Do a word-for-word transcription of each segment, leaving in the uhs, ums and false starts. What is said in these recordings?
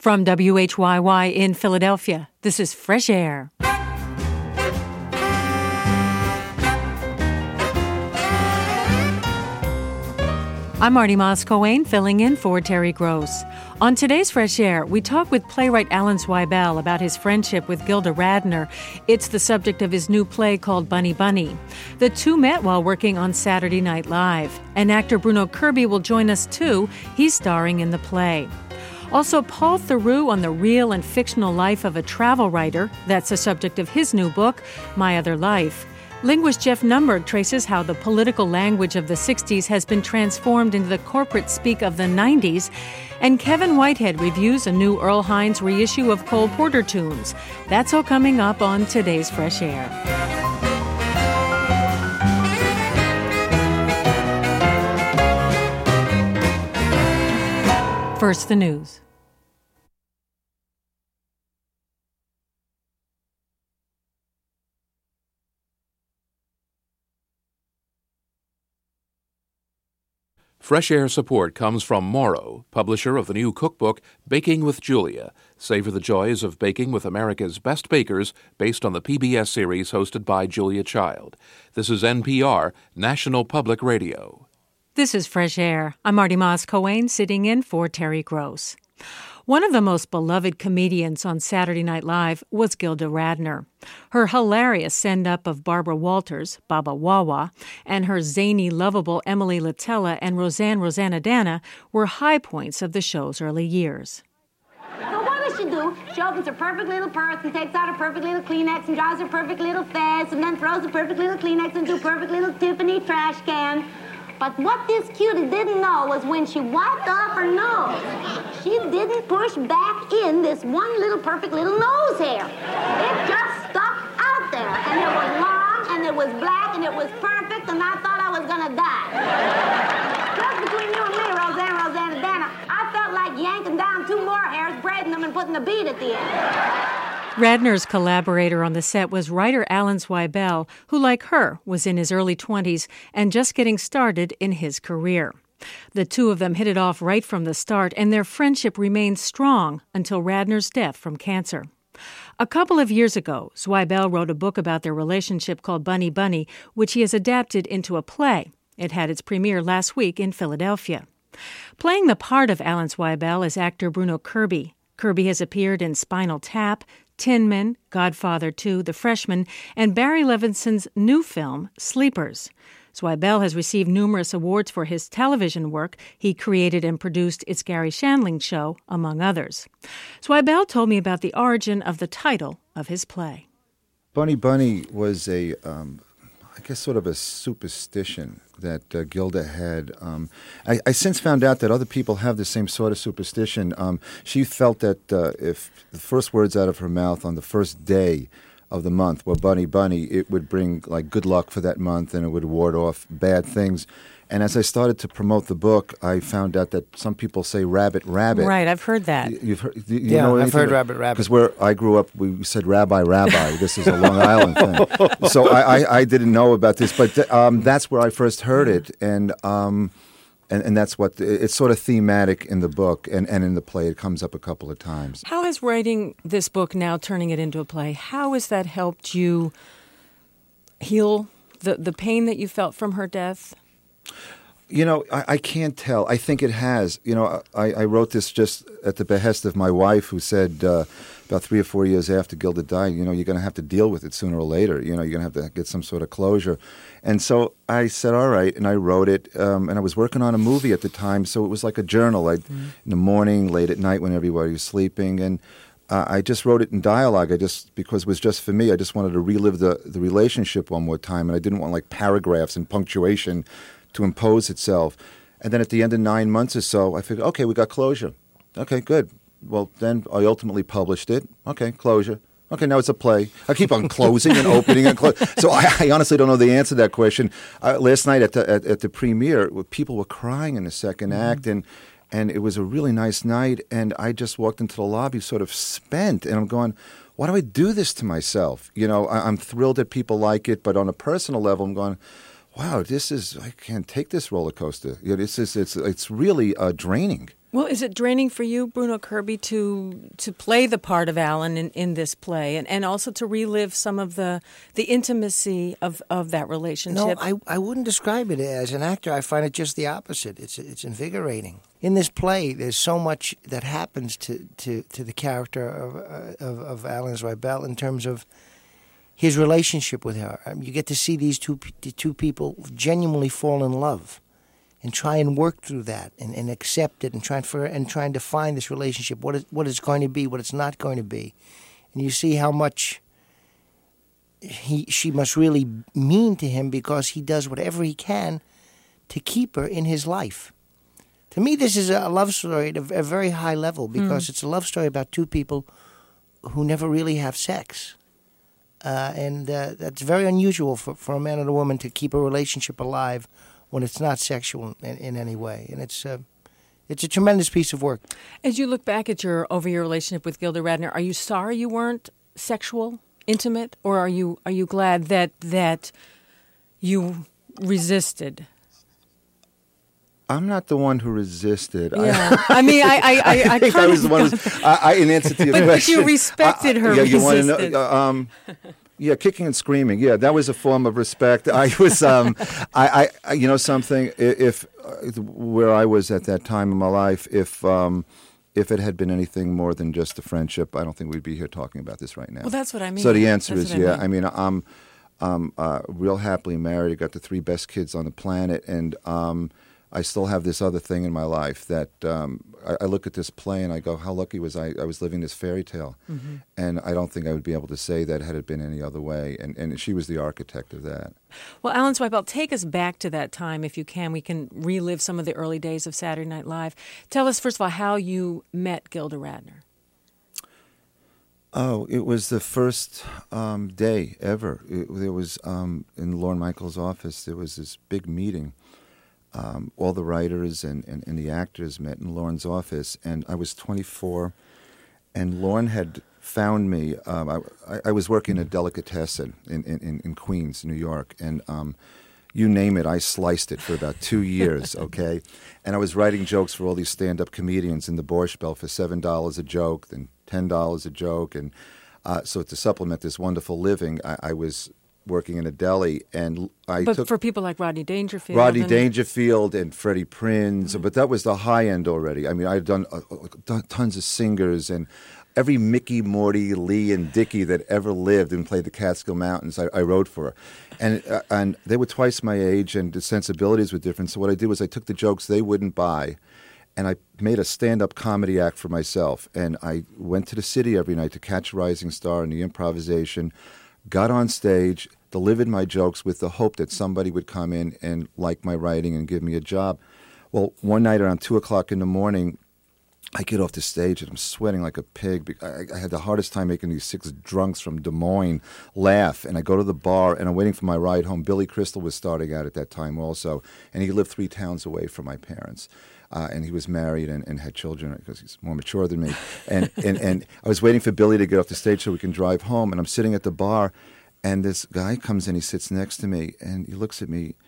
From W H Y Y in Philadelphia, this is Fresh Air. I'm Marty Moss-Coane, filling in for Terry Gross. On today's Fresh Air, we talk with playwright Alan Zweibel about his friendship with Gilda Radner. It's the subject of his new play called Bunny Bunny. The two met while working on Saturday Night Live. And actor Bruno Kirby will join us too. He's starring in the play. Also, Paul Theroux on the real and fictional life of a travel writer. That's the subject of his new book, My Other Life. Linguist Jeff Numberg traces how the political language of the sixties has been transformed into the corporate speak of the nineties. And Kevin Whitehead reviews a new Earl Hines reissue of Cole Porter tunes. That's all coming up on today's Fresh Air. First, the news. Fresh Air support comes from Moro, publisher of the new cookbook Baking with Julia. Savor the joys of baking with America's best bakers, based on the P B S series hosted by Julia Child. This is N P R, National Public Radio. This is Fresh Air. I'm Marty Moss-Coane, sitting in for Terry Gross. One of the most beloved comedians on Saturday Night Live was Gilda Radner. Her hilarious send-up of Barbara Walters, Baba Wawa, and her zany, lovable Emily Litella and Roseanne Roseannadanna were high points of the show's early years. So what does she do? She opens her perfect little purse and takes out her perfect little Kleenex and draws her perfect little fez and then throws the perfect little Kleenex into a perfect little Tiffany trash can. But what this cutie didn't know was when she wiped off her nose, she didn't push back in this one little perfect little nose hair. It just stuck out there, and it was long, and it was black, and it was perfect, and I thought I was gonna die. Just between you and me, Roseanne, Roseannadanna, I felt like yanking down two more hairs, braiding them, and putting a bead at the end. Radner's collaborator on the set was writer Alan Zweibel, who, like her, was in his early twenties and just getting started in his career. The two of them hit it off right from the start, and their friendship remained strong until Radner's death from cancer. A couple of years ago, Zweibel wrote a book about their relationship called Bunny Bunny, which he has adapted into a play. It had its premiere last week in Philadelphia. Playing the part of Alan Zweibel is actor Bruno Kirby. Kirby has appeared in Spinal Tap, Tin Men, Godfather two, The Freshman, and Barry Levinson's new film, Sleepers. Zweibel has received numerous awards for his television work. He created and produced It's Garry Shandling Show, among others. Zweibel told me about the origin of the title of his play. Bunny Bunny was a, um, I guess, sort of a superstition that uh, Gilda had. Um, I, I since found out that other people have the same sort of superstition. Um, she felt that uh, if the first words out of her mouth on the first day of the month were Bunny Bunny, it would bring like good luck for that month and it would ward off bad things. And as I started to promote the book, I found out that some people say rabbit, rabbit. Right, I've heard that. You've heard, you yeah, know I've heard rabbit, rabbit. Because where I grew up, we said rabbi, rabbi. This is a Long Island thing. So I, I, I didn't know about this, but th- um, that's where I first heard it. And um, and, and that's what, it's sort of thematic in the book and, and in the play. It comes up a couple of times. How has writing this book, now turning it into a play, how has that helped you heal the, the pain that you felt from her death? You know, I, I can't tell. I think it has. You know, I, I wrote this just at the behest of my wife, who said uh, about three or four years after Gilda died, you know, you're going to have to deal with it sooner or later. You know, you're going to have to get some sort of closure. And so I said, all right, and I wrote it. Um, and I was working on a movie at the time, so it was like a journal. I'd, mm-hmm. In the morning, late at night when everybody was sleeping. And uh, I just wrote it in dialogue. I just, because it was just for me, I just wanted to relive the, the relationship one more time. And I didn't want like paragraphs and punctuation to impose itself. And then at the end of nine months or so, I figured, okay, we got closure. Okay, good. Well, then I ultimately published it. Okay, closure. Okay, now it's a play. I keep on closing and opening and closing. So I, I honestly don't know the answer to that question. Uh, last night at the at, at the premiere, people were crying in the second mm-hmm. act, and and it was a really nice night. And I just walked into the lobby sort of spent, and I'm going, why do I do this to myself? You know, I, I'm thrilled that people like it, but on a personal level, I'm going, wow, this is, I can't take this roller coaster. You know, this is, it's, it's really uh, draining. Well, is it draining for you, Bruno Kirby, to to play the part of Alan in, in this play, and, and also to relive some of the the intimacy of, of that relationship? No, I, I wouldn't describe it as an actor. I find it just the opposite. It's it's invigorating. In this play, there's so much that happens to, to, to the character of, uh, of of Alan Zweibel in terms of his relationship with her. I mean, you get to see these two the two people genuinely fall in love, and try and work through that, and, and accept it, and try and, for, and try and define this relationship, what, it, what it's going to be, what it's not going to be. And you see how much he she must really mean to him, because he does whatever he can to keep her in his life. To me, this is a love story at a, a very high level, because mm. it's a love story about two people who never really have sex. Uh, and uh, that's very unusual for, for a man and a woman to keep a relationship alive when it's not sexual in, in any way. And it's uh, it's a tremendous piece of work. As you look back at your over your relationship with Gilda Radner, are you sorry you weren't sexual, intimate, or are you are you glad that that you resisted? I'm not the one who resisted. Yeah, I, I mean, I, I, I, I, I think I was the one. Who, I, I, in answer to your but, question, but you respected I, her. Yeah, you resistance. want to know? Uh, um, yeah, kicking and screaming. Yeah, that was a form of respect. I was, um, I, I, you know, something. If uh, where I was at that time in my life, if. Um, If it had been anything more than just a friendship, I don't think we'd be here talking about this right now. Well, that's what I mean. So the answer that's is yeah. I mean, I mean I'm, I'm uh, real happily married. I got the three best kids on the planet, and um, I still have this other thing in my life that um, I, I look at this play and I go, how lucky was I? I was living this fairy tale, mm-hmm. and I don't think I would be able to say that had it been any other way. And, and she was the architect of that. Well, Alan Zweibel, take us back to that time, if you can. We can relive some of the early days of Saturday Night Live. Tell us, first of all, how you met Gilda Radner. Oh, it was the first um, day ever. It, there was, um, in Lorne Michaels' office, there was this big meeting. Um, all the writers and, and, and the actors met in Lorne's office, and I was twenty-four, and Lorne had found me. Um, I, I was working at Delicatessen in, in, in Queens, New York, and um, you name it, I sliced it for about two years, okay? And I was writing jokes for all these stand-up comedians in the Borscht Belt for seven dollars a joke, then ten dollars a joke. And uh, so to supplement this wonderful living, I, I was working in a deli, and I but took... for people like Rodney Dangerfield. Rodney and... Dangerfield and Freddie Prinze, mm-hmm. but that was the high end already. I mean, I'd done uh, uh, tons of singers, and every Mickey, Morty, Lee, and Dickie that ever lived and played the Catskill Mountains, I, I wrote for. And uh, and they were twice my age, and the sensibilities were different. So what I did was I took the jokes they wouldn't buy, and I made a stand-up comedy act for myself. And I went to the city every night to catch a rising star in the improvisation, got on stage, delivered my jokes with the hope that somebody would come in and like my writing and give me a job. Well, one night around two o'clock in the morning, I get off the stage and I'm sweating like a pig. I, I had the hardest time making these six drunks from Des Moines laugh. And I go to the bar and I'm waiting for my ride home. Billy Crystal was starting out at that time also, and he lived three towns away from my parents. Uh, and he was married and, and had children because he's more mature than me. And, and, and I was waiting for Billy to get off the stage so we can drive home. And I'm sitting at the bar, and this guy comes in, he sits next to me, and he looks at me.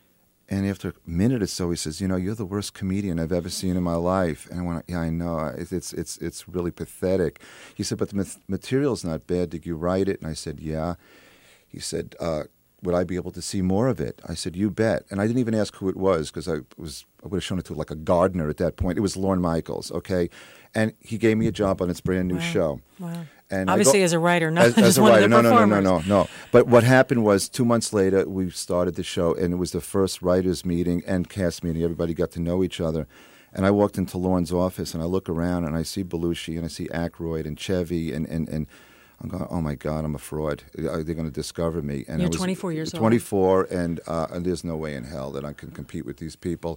And after a minute or so, he says, "You know, you're the worst comedian I've ever seen in my life." And I went, "Yeah, I know. It's it's it's really pathetic." He said, "But the material's not bad. Did you write it?" And I said, "Yeah." He said, uh, "Would I be able to see more of it?" I said, "You bet." And I didn't even ask who it was because I was I would have shown it to like a gardener at that point. It was Lorne Michaels, okay? And he gave me a job on its brand new wow. show. Wow. And obviously go, as a writer, not as, just as a one writer. of the no, no, performers. no, no, no, no. But what happened was two months later, we started the show, and it was the first writers' meeting and cast meeting. Everybody got to know each other. And I walked into Lorne's office, and I look around, and I see Belushi, and I see Aykroyd, and Chevy, and, and, and I'm going, oh, my God, I'm a fraud. They're going to discover me. And You're I was twenty-four years twenty-four, old. and, uh, and there's no way in hell that I can compete with these people.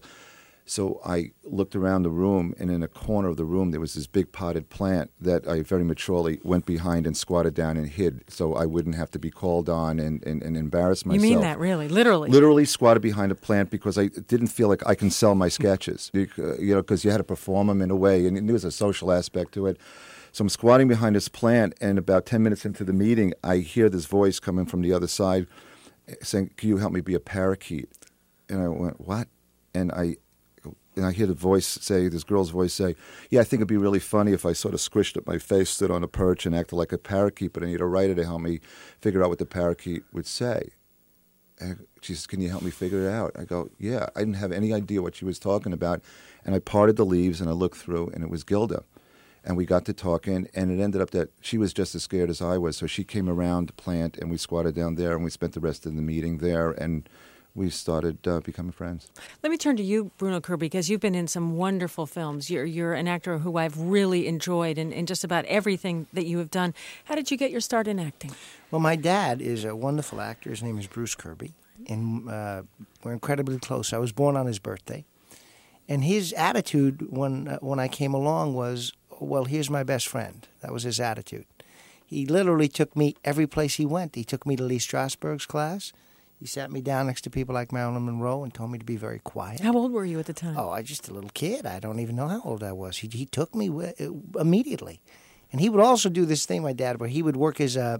So I looked around the room, and in a corner of the room, there was this big potted plant that I very maturely went behind and squatted down and hid so I wouldn't have to be called on and, and, and embarrass myself. You mean that, really? Literally? Literally squatted behind a plant because I didn't feel like I can sell my sketches, you know, because you had to perform them in a way, and there was a social aspect to it. So I'm squatting behind this plant, and about ten minutes into the meeting, I hear this voice coming from the other side saying, "Can you help me be a parakeet?" And I went, "What?" And I and I hear the voice say, this girl's voice say, yeah, I think it'd be really funny if I sort of squished up my face, stood on a perch, and acted like a parakeet, but I need a writer to help me figure out what the parakeet would say. And she says, can you help me figure it out? I go, yeah. I didn't have any idea what she was talking about. And I parted the leaves, and I looked through, and it was Gilda. And we got to talking, and it ended up that she was just as scared as I was. So she came around the plant, and we squatted down there, and we spent the rest of the meeting there, and we started uh, becoming friends. Let me turn to you, Bruno Kirby, because you've been in some wonderful films. You're you're an actor who I've really enjoyed in, in just about everything that you have done. How did you get your start in acting? Well, my dad is a wonderful actor. His name is Bruce Kirby, and uh, we're incredibly close. I was born on his birthday. And his attitude when uh, when I came along was, well, here's my best friend. That was his attitude. He literally took me every place he went. He took me to Lee Strasberg's class. He sat me down next to people like Marilyn Monroe and told me to be very quiet. How old were you at the time? Oh, I was just a little kid. I don't even know how old I was. He he took me w- immediately. And he would also do this thing, my dad, where he would work as a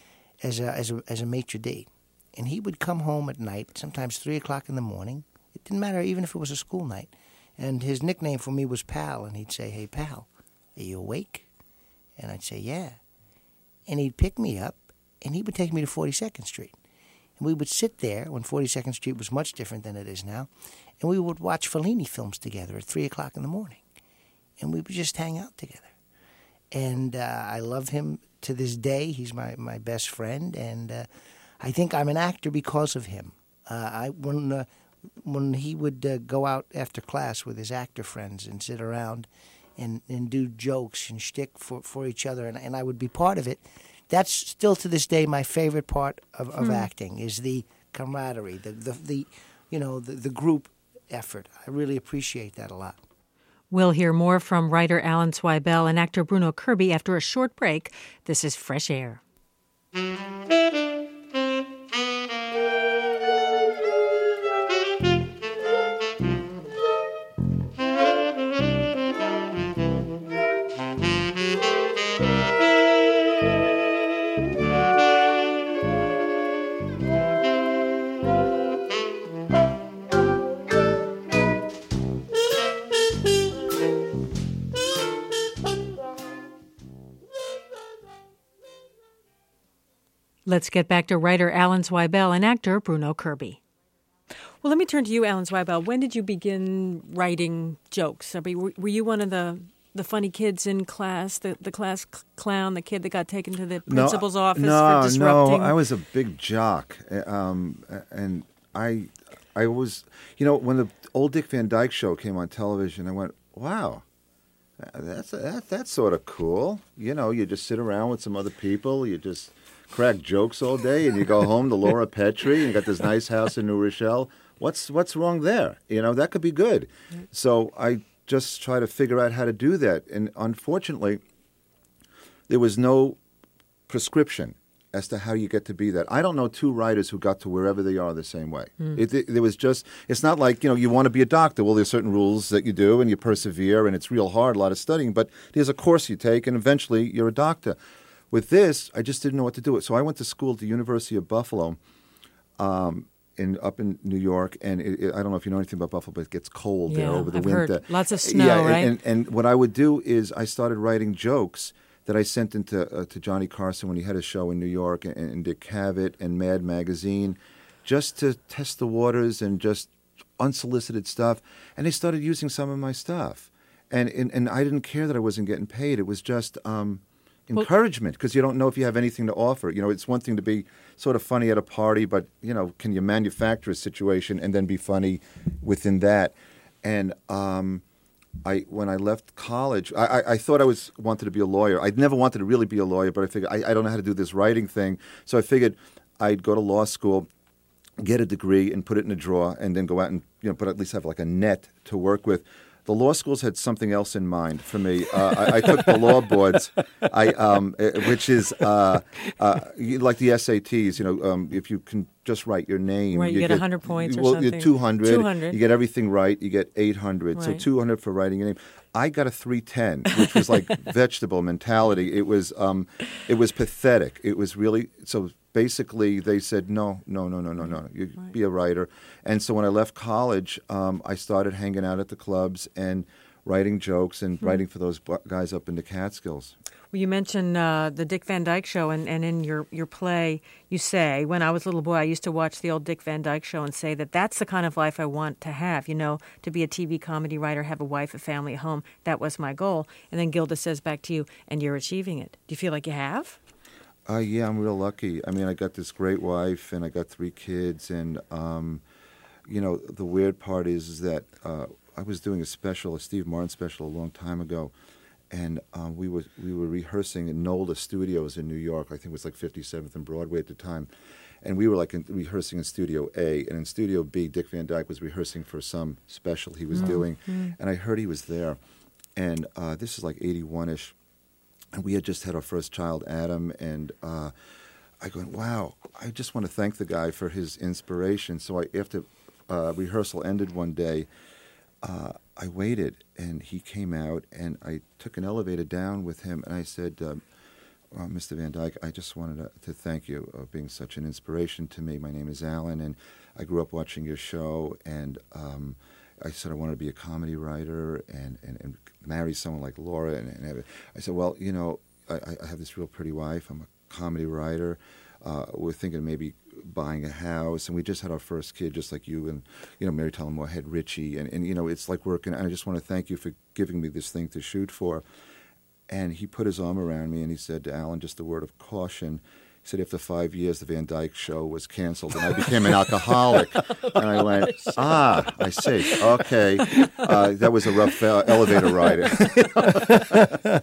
as a as a, as a maitre d'. And he would come home at night, sometimes three o'clock in the morning. It didn't matter even if it was a school night. And his nickname for me was Pal. And he'd say, hey, Pal, are you awake? And I'd say, yeah. And he'd pick me up, and he would take me to forty-second Street. And we would sit there when forty-second Street was much different than it is now, and we would watch Fellini films together at three o'clock in the morning. And we would just hang out together. And uh, I love him to this day. He's my, my best friend, and uh, I think I'm an actor because of him. Uh, I when uh, when he would uh, go out after class with his actor friends and sit around and, and do jokes and shtick for, for each other, and, and I would be part of it. That's still to this day my favorite part of, of hmm. acting is the camaraderie, the the, the you know the, the group effort. I really appreciate that a lot. We'll hear more from writer Alan Zweibel and actor Bruno Kirby after a short break. This is Fresh Air. Let's get back to writer Alan Zweibel and actor Bruno Kirby. Well, let me turn to you, Alan Zweibel. When did you begin writing jokes? I mean, were you one of the, the funny kids in class, the, the class clown, the kid that got taken to the principal's no, office no, for disrupting? No, I was a big jock. Um, and I I was, you know, when the old Dick Van Dyke Show came on television, I went, wow, that's, that, that's sort of cool. You know, you just sit around with some other people, you just crack jokes all day, and you go home to Laura Petrie, and you got this nice house in New Rochelle. What's what's wrong there? You know, that could be good. So I just try to figure out how to do that. And unfortunately, there was no prescription as to how you get to be that. I don't know two writers who got to wherever they are the same way. Mm. It, it, it was just, it's not like, you know, you want to be a doctor. Well, there's certain rules that you do, and you persevere, and it's real hard, a lot of studying. But there's a course you take, and eventually you're a doctor. With this, I just didn't know what to do with. So I went to school at the University of Buffalo, um, in up in New York, and it, it, I don't know if you know anything about Buffalo, but it gets cold yeah, there over the I've winter. Heard lots of snow, yeah, right? And, and, and what I would do is I started writing jokes that I sent into uh, to Johnny Carson when he had a show in New York, and, and Dick Cavett and Mad Magazine, just to test the waters and just unsolicited stuff. And they started using some of my stuff, and and, and I didn't care that I wasn't getting paid. It was just Um, encouragement, because you don't know if you have anything to offer. You know, it's one thing to be sort of funny at a party, but, you know, can you manufacture a situation and then be funny within that? And um, I, when I left college, I, I, I thought I was wanted to be a lawyer. I never wanted to really be a lawyer, but I figured I, I don't know how to do this writing thing. So I figured I'd go to law school, get a degree, and put it in a drawer, and then go out and, you know, but at least have like a net to work with. The law schools had something else in mind for me. Uh, I, I took the law boards, I, um, which is uh, uh, like the S A Ts. You know, um, if you can just write your name. Right, you, you get one hundred points or well, something. two hundred. two hundred. You get everything right, you get eight hundred. Right. So two hundred for writing your name. I got a three ten, which was like vegetable mentality. It was um, it was pathetic. It was really so. Basically, they said no, no, no, no, no, no. You Right. be a writer. And so when I left college, um, I started hanging out at the clubs and writing jokes and Hmm. writing for those bu- guys up in the Catskills. Well, you mentioned uh, the Dick Van Dyke Show, and, and in your, your play, you say, when I was a little boy, I used to watch the old Dick Van Dyke Show and say that that's the kind of life I want to have, you know, to be a T V comedy writer, have a wife, a family, a home. That was my goal. And then Gilda says back to you, and you're achieving it. Do you feel like you have? Uh, yeah, I'm real lucky. I mean, I got this great wife, and I got three kids, and um, you know, the weird part is, is that uh, I was doing a special, a Steve Martin special, a long time ago, and um, we were we were rehearsing in NOLA Studios in New York. I think it was like fifty-seventh and Broadway at the time, and we were like in, rehearsing in Studio A, and in Studio B, Dick Van Dyke was rehearsing for some special he was Mm-hmm. doing, and I heard he was there, and uh, this is like eighty-one-ish. And we had just had our first child, Adam, and uh, I go, wow, I just want to thank the guy for his inspiration. So I, after uh, rehearsal ended one day, uh, I waited, and he came out, and I took an elevator down with him, and I said, um, well, Mister Van Dyke, I just wanted to, to thank you for being such an inspiration to me. My name is Alan, and I grew up watching your show, and um, I said I wanted to be a comedy writer and, and, and marry someone like Laura. And, and have it. I said, well, you know, I, I have this real pretty wife. I'm a comedy writer. Uh, we're thinking maybe buying a house. And we just had our first kid, just like you and, you know, Mary Tyler Moore had Richie. And, and, you know, it's like working. And I just want to thank you for giving me this thing to shoot for. And he put his arm around me and he said, Alan, just a word of caution. He said, after five years, the Van Dyke Show was canceled, and I became an alcoholic. And I went, ah, I see. Okay. Uh, that was a rough uh, elevator ride.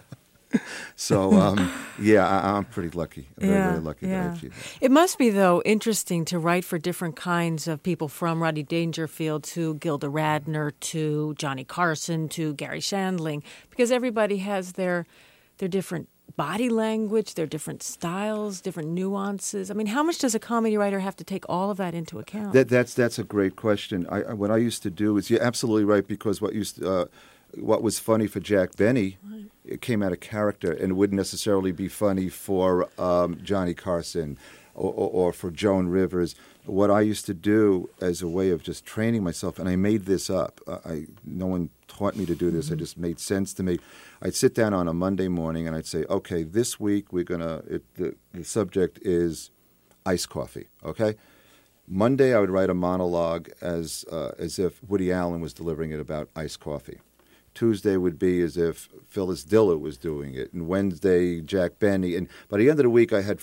So, um, yeah, I, I'm pretty lucky. Very, yeah, very lucky yeah. that I achieved that. It must be, though, interesting to write for different kinds of people, from Rodney Dangerfield to Gilda Radner to Johnny Carson to Gary Shandling, because everybody has their their different body language, their different styles, different nuances. I mean, how much does a comedy writer have to take all of that into account? That, that's that's a great question. I, I, what I used to do is, you're absolutely right, because what used to, uh, what was funny for Jack Benny, right, it came out of character, and it wouldn't necessarily be funny for um, Johnny Carson or, or, or for Joan Rivers. What I used to do as a way of just training myself, and I made this up. Uh, I no one taught me to do this. Mm-hmm. It just made sense to me. I'd sit down on a Monday morning and I'd say, okay, this week we're gonna. It, the the subject is iced coffee. Okay. Monday I would write a monologue as uh, as if Woody Allen was delivering it about iced coffee. Tuesday would be as if Phyllis Diller was doing it, and Wednesday Jack Benny. And by the end of the week, I had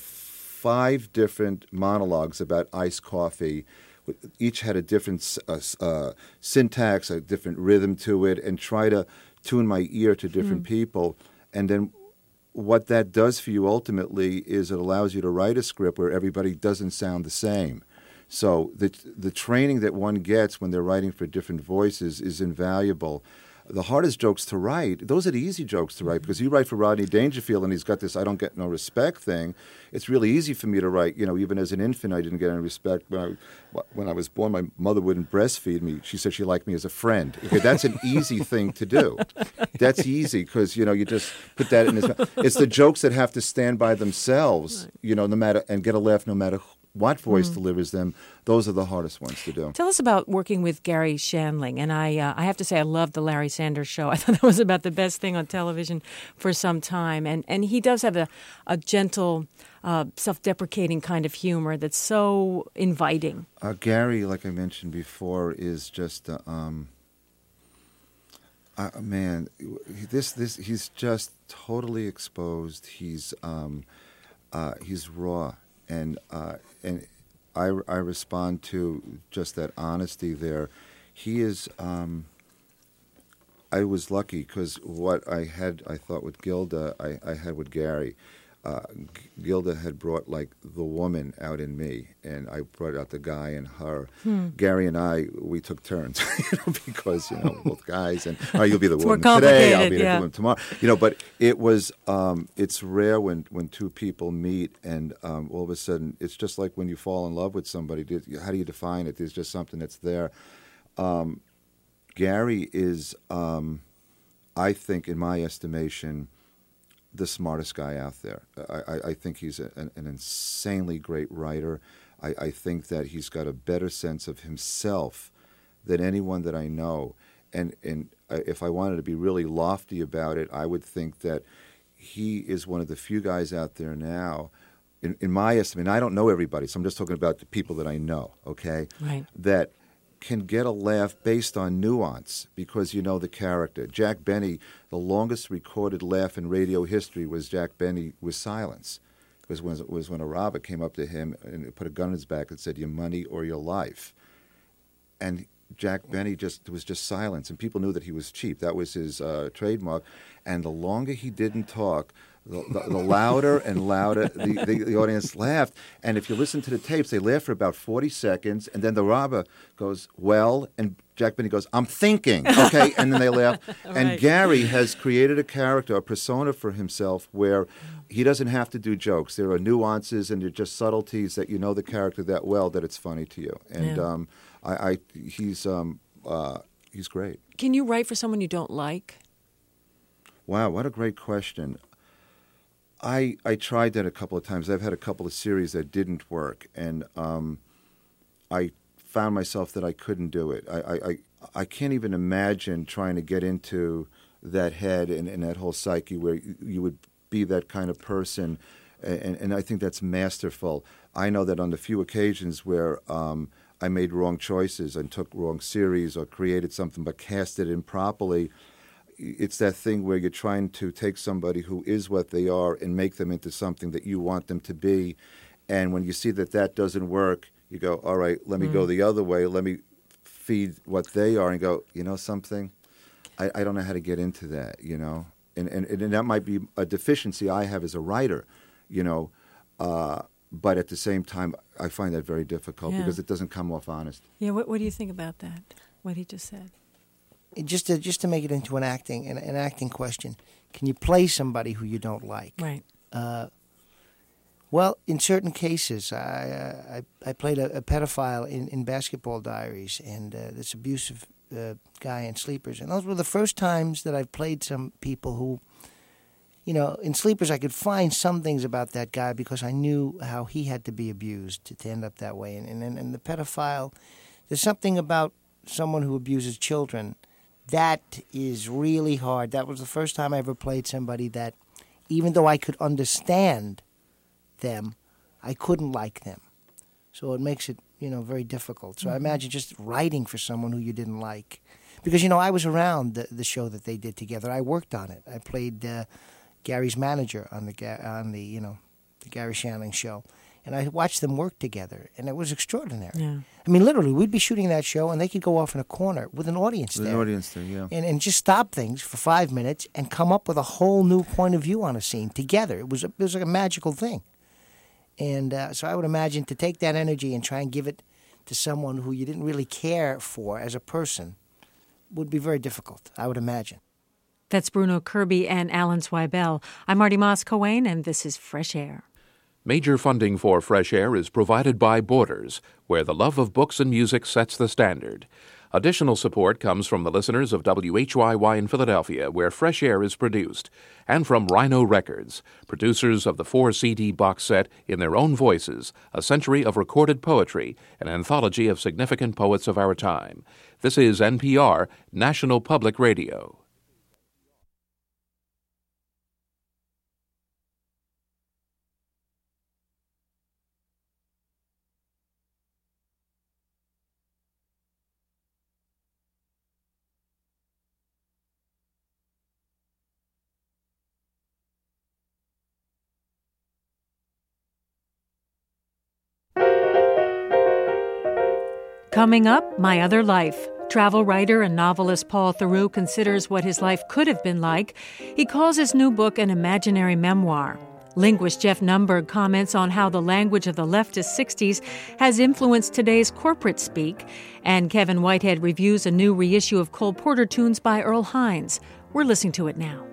five different monologues about iced coffee. Each had a different uh, uh, syntax, a different rhythm to it, and try to tune my ear to different mm. people. And then what that does for you ultimately is it allows you to write a script where everybody doesn't sound the same. So the the training that one gets when they're writing for different voices is invaluable. The hardest jokes to write, those are the easy jokes to write, because you write for Rodney Dangerfield and he's got this I don't get no respect thing. It's really easy for me to write. You know, even as an infant, I didn't get any respect. When I, when I was born, my mother wouldn't breastfeed me. She said she liked me as a friend. Okay, that's an easy thing to do. That's easy because, you know, you just put that in his mouth. It's the jokes that have to stand by themselves, you know, no matter, and get a laugh no matter what voice mm. delivers them. Those are the hardest ones to do. Tell us about working with Gary Shandling. And I uh, I have to say I loved the Larry Sanders Show. I thought that was about the best thing on television for some time. And and he does have a, a gentle, uh, self-deprecating kind of humor that's so inviting. Uh, Gary, like I mentioned before, is just, uh, um, uh, man, this this he's just totally exposed. He's um, uh, he's raw. And uh, and I, I respond to just that honesty there. He is. Um, I was lucky because what I had, I thought with Gilda, I, I had with Gary. uh, Gilda had brought like the woman out in me, and I brought out the guy in her. Hmm. Gary and I, we took turns, you know, because you know both guys, and oh, you'll be the it's woman more today, I'll be yeah. the woman tomorrow, you know. But it was, um, it's rare when when two people meet, and um, all of a sudden, it's just like when you fall in love with somebody. How do you define it? There's just something that's there. Um, Gary is, um, I think, in my estimation, the smartest guy out there. I, I, I think he's a, an, an insanely great writer. I, I think that he's got a better sense of himself than anyone that I know. And, and if I wanted to be really lofty about it, I would think that he is one of the few guys out there now, in, in my estimate, and I don't know everybody, so I'm just talking about the people that I know, okay, right. that can get a laugh based on nuance because you know the character. Jack Benny, the longest recorded laugh in radio history was Jack Benny with silence. It was when, it was when a robber came up to him and put a gun in his back and said, your money or your life. And Jack Benny just was just silence, and people knew that he was cheap. That was his uh, trademark. And the longer he didn't talk, The, the, the louder and louder the, the, the audience laughed. And if you listen to the tapes, they laugh for about forty seconds, and then the robber goes, well, and Jack Benny goes, I'm thinking, okay? And then they laugh. And right. Gary has created a character, a persona for himself where he doesn't have to do jokes. There are nuances and they're just subtleties that you know the character that well that it's funny to you. And yeah. um, I, I he's um, uh, he's great. Can you write for someone you don't like? Wow, what a great question. I I tried that a couple of times. I've had a couple of series that didn't work, and um, I found myself that I couldn't do it. I, I, I can't even imagine trying to get into that head and, and that whole psyche where you, you would be that kind of person, and, and I think that's masterful. I know that on the few occasions where um, I made wrong choices and took wrong series or created something but cast it improperly, it's that thing where you're trying to take somebody who is what they are and make them into something that you want them to be. And when you see that that doesn't work, you go, all right, let me mm. go the other way. Let me feed what they are and go, you know something? I, I don't know how to get into that, you know? And, and, and that might be a deficiency I have as a writer, you know? Uh, but at the same time, I find that very difficult yeah. because it doesn't come off honest. Yeah, what, what do you think about that, what he just said? Just to just to make it into an acting an, an acting question, can you play somebody who you don't like? Right. Uh, well, in certain cases, I I, I played a, a pedophile in, in Basketball Diaries and uh, this abusive uh, guy in Sleepers, and those were the first times that I've played some people who, you know, in Sleepers I could find some things about that guy because I knew how he had to be abused to, to end up that way, and and and the pedophile, there's something about someone who abuses children. That is really hard. That was the first time I ever played somebody that, even though I could understand them, I couldn't like them. So it makes it, you know, very difficult. So mm-hmm. I imagine just writing for someone who you didn't like. Because, you know, I was around the, the show that they did together. I worked on it. I played uh, Gary's manager on the, on the, you know, the Gary Shandling show. And I watched them work together, and it was extraordinary. Yeah. I mean, literally, we'd be shooting that show, and they could go off in a corner with an audience with there. An audience there, yeah. And, and just stop things for five minutes and come up with a whole new point of view on a scene together. It was, a, it was like a magical thing. And uh, so I would imagine to take that energy and try and give it to someone who you didn't really care for as a person would be very difficult, I would imagine. That's Bruno Kirby and Alan Zweibel. I'm Marty Moss-Coane, and this is Fresh Air. Major funding for Fresh Air is provided by Borders, where the love of books and music sets the standard. Additional support comes from the listeners of W H Y Y in Philadelphia, where Fresh Air is produced, and from Rhino Records, producers of the four C D box set In Their Own Voices, A Century of Recorded Poetry, an anthology of significant poets of our time. This is N P R, National Public Radio. Coming up, My Other Life. Travel writer and novelist Paul Theroux considers what his life could have been like. He calls his new book an imaginary memoir. Linguist Jeff Numberg comments on how the language of the leftist sixties has influenced today's corporate speak, and Kevin Whitehead reviews a new reissue of Cole Porter tunes by Earl Hines. We're listening to it now.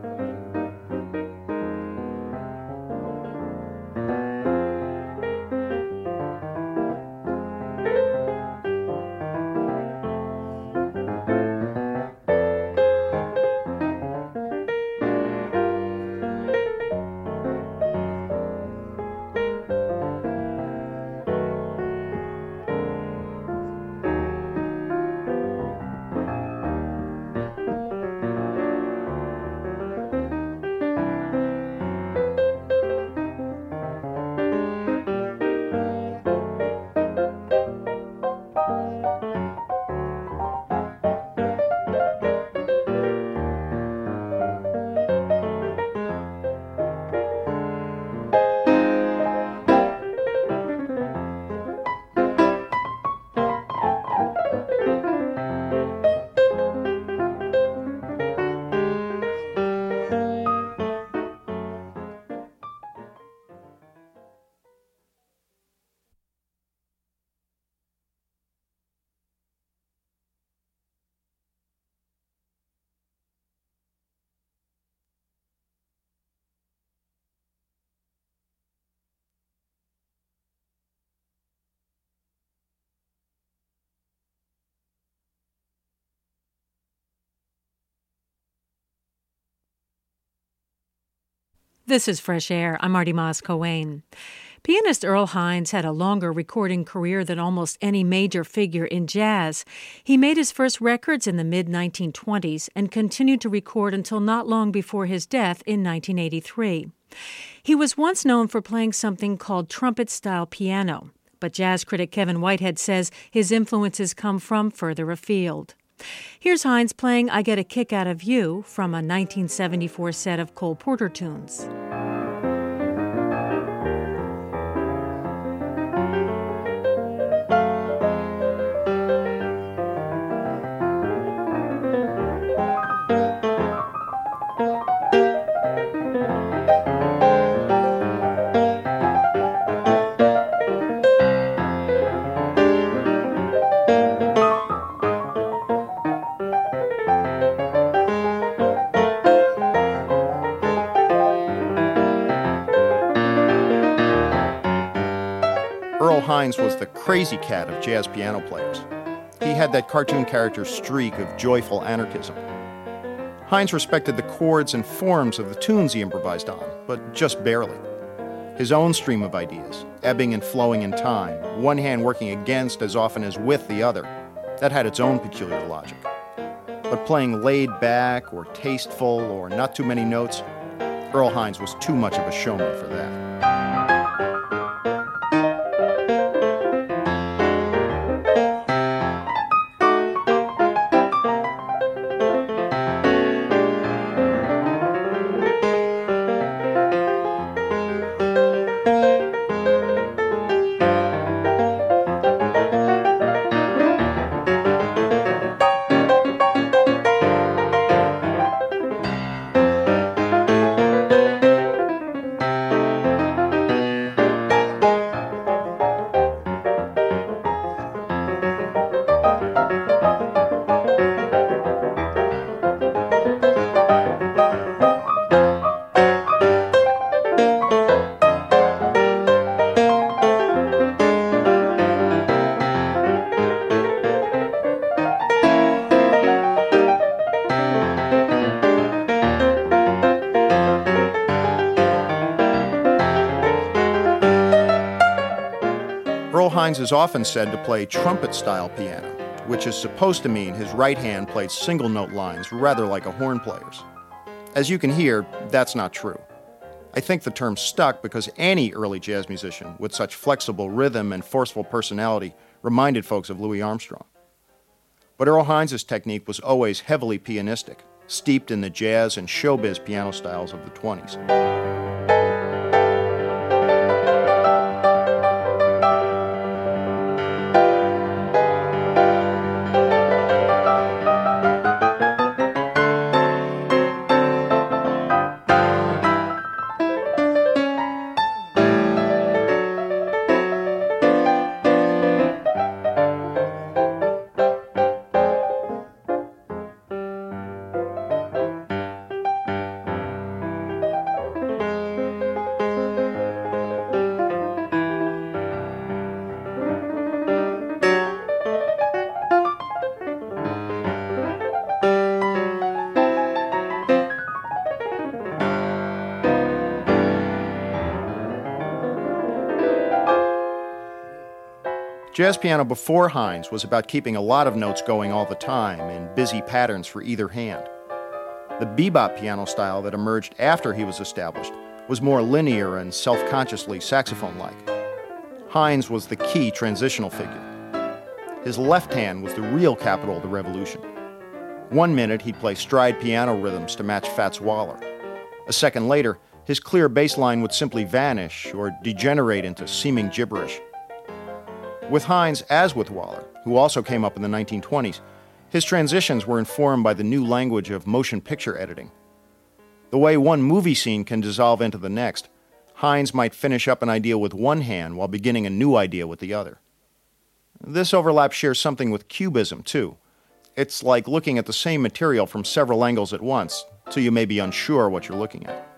This is Fresh Air. I'm Marty Moss-Coane. Pianist Earl Hines had a longer recording career than almost any major figure in jazz. He made his first records in the mid nineteen twenties and continued to record until not long before his death in nineteen eighty-three. He was once known for playing something called trumpet-style piano, but jazz critic Kevin Whitehead says his influences come from further afield. Here's Hines playing I Get a Kick Out of You from a nineteen seventy-four set of Cole Porter tunes. Earl Hines was the crazy cat of jazz piano players. He had that cartoon character's streak of joyful anarchism. Hines respected the chords and forms of the tunes he improvised on, but just barely. His own stream of ideas, ebbing and flowing in time, one hand working against as often as with the other, that had its own peculiar logic. But playing laid back or tasteful or not too many notes, Earl Hines was too much of a showman for that. Earl Hines is often said to play trumpet-style piano, which is supposed to mean his right hand played single-note lines rather like a horn player's. As you can hear, that's not true. I think the term stuck because any early jazz musician with such flexible rhythm and forceful personality reminded folks of Louis Armstrong. But Earl Hines' technique was always heavily pianistic, steeped in the jazz and showbiz piano styles of the twenties. Jazz piano before Hines was about keeping a lot of notes going all the time in busy patterns for either hand. The bebop piano style that emerged after he was established was more linear and self-consciously saxophone-like. Hines was the key transitional figure. His left hand was the real capital of the revolution. One minute he'd play stride piano rhythms to match Fats Waller. A second later, his clear bass line would simply vanish or degenerate into seeming gibberish. With Hines, as with Waller, who also came up in the nineteen twenties, his transitions were informed by the new language of motion picture editing. The way one movie scene can dissolve into the next, Hines might finish up an idea with one hand while beginning a new idea with the other. This overlap shares something with cubism, too. It's like looking at the same material from several angles at once, till you may be unsure what you're looking at.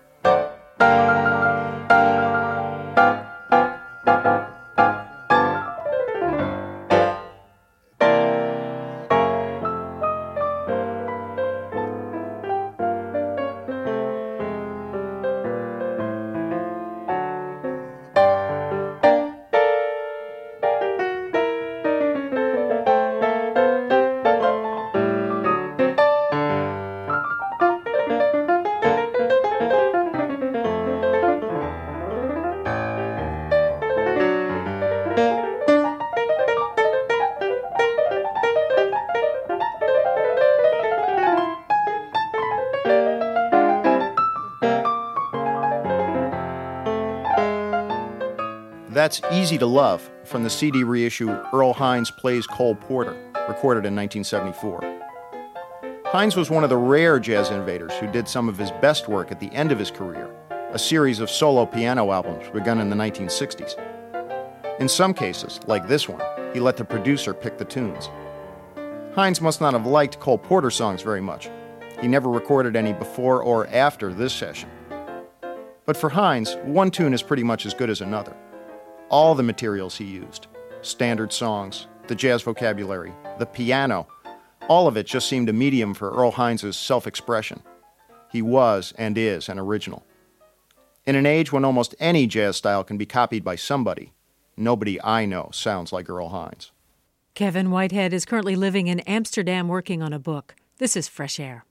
That's Easy to Love from the C D reissue Earl Hines Plays Cole Porter, recorded in nineteen seventy-four. Hines was one of the rare jazz innovators who did some of his best work at the end of his career, a series of solo piano albums begun in the nineteen sixties. In some cases, like this one, he let the producer pick the tunes. Hines must not have liked Cole Porter songs very much. He never recorded any before or after this session. But for Hines, one tune is pretty much as good as another. All the materials he used, standard songs, the jazz vocabulary, the piano, all of it just seemed a medium for Earl Hines' self-expression. He was and is an original. In an age when almost any jazz style can be copied by somebody, nobody I know sounds like Earl Hines. Kevin Whitehead is currently living in Amsterdam working on a book. This is Fresh Air.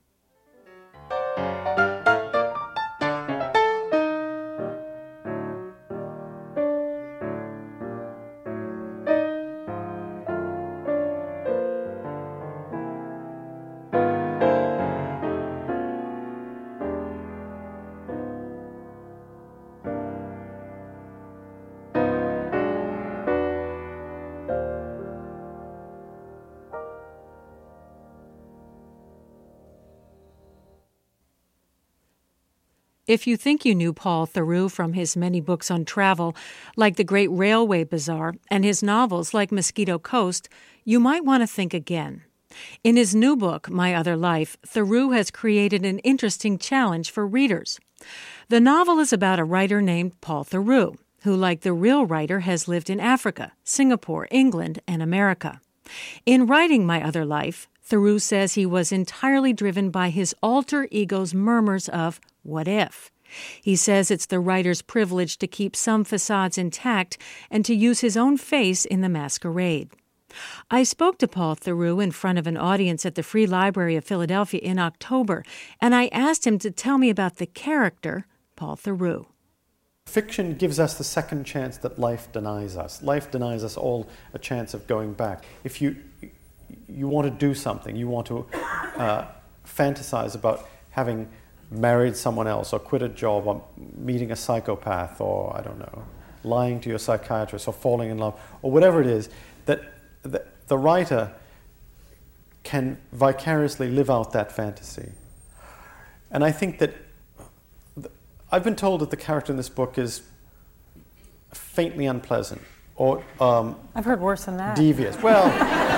If you think you knew Paul Theroux from his many books on travel, like The Great Railway Bazaar, and his novels like Mosquito Coast, you might want to think again. In his new book, My Other Life, Theroux has created an interesting challenge for readers. The novel is about a writer named Paul Theroux, who, like the real writer, has lived in Africa, Singapore, England, and America. In writing My Other Life, Theroux says he was entirely driven by his alter ego's murmurs of what if. He says it's the writer's privilege to keep some facades intact and to use his own face in the masquerade. I spoke to Paul Theroux in front of an audience at the Free Library of Philadelphia in October, and I asked him to tell me about the character, Paul Theroux. Fiction gives us the second chance that life denies us. Life denies us all a chance of going back. If you you want to do something, you want to uh, fantasize about having married someone else or quit a job or meeting a psychopath or, I don't know, lying to your psychiatrist or falling in love or whatever it is, that the, the writer can vicariously live out that fantasy. And I think that th- I've been told that the character in this book is faintly unpleasant or um, I've heard worse than that. Devious. Well,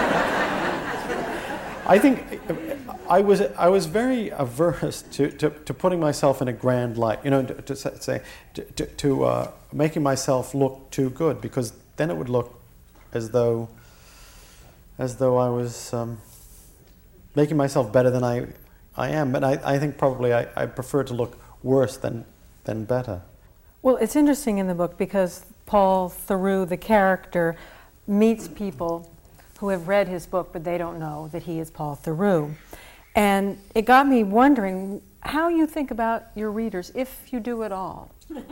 I think I was I was very averse to, to, to putting myself in a grand light, you know, to, to say to, to, to uh, making myself look too good, because then it would look as though as though I was um, making myself better than I I am. But I, I think probably I, I prefer to look worse than than better. Well, it's interesting in the book because Paul Theroux, the character, meets people who have read his book, but they don't know that he is Paul Theroux. And it got me wondering how you think about your readers, if you do at all.